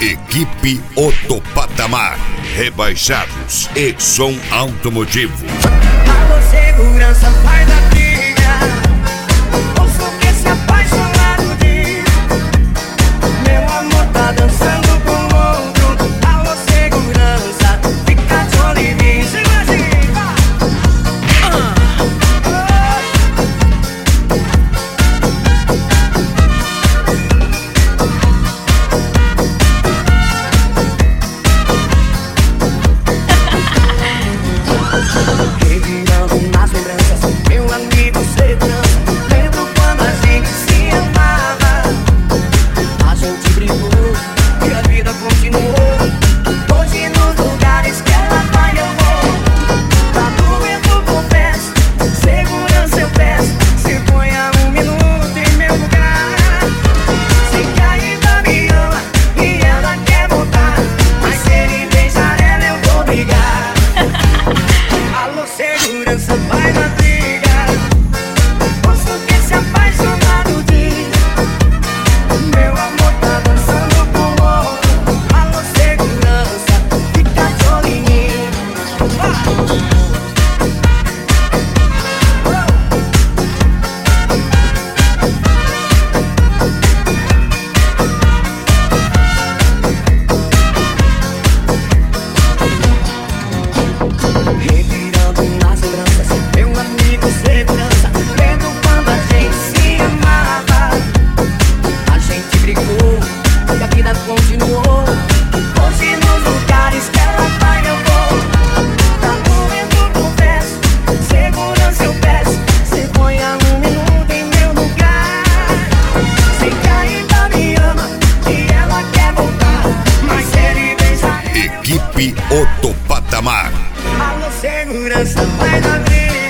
Equipe Otto Patamar, rebaixados e som automotivo. Alô, segurança, vai da briga. Ouço o que esse apaixonado diz. Meu amor tá dançando com outro. Alô, segurança, fica de olho em mim. Revirando nas lembranças, meu amigo segurança. Lembro quando a gente se amava. A gente brigou e a vida continuou. Hoje nos lugares que ela vai eu vou. Tá doendo, confesso. Segurança eu peço. Se ponha um minuto em meu lugar. Sei que ainda me ama e ela quer voltar. Mas se ele beijar ela eu vou brigar. Alô, segurança, vai na briga. Ouço o que esse apaixonado diz. Meu amor tá dançando com outro. Alô, segurança, fica de olho em mim. Revirando nas lembranças, meu amigo segurança. Lembro quando a gente se amava. A gente brigou e a vida continuou. Hoje nos lugares que ela vai eu vou. Tá doendo, confesso. Segurança eu peço. Se ponha um minuto em meu lugar. Sei que ainda me ama e ela quer voltar. Mas se ele beijar Equipe Otto Patamar. alô, segurança, vai na briga.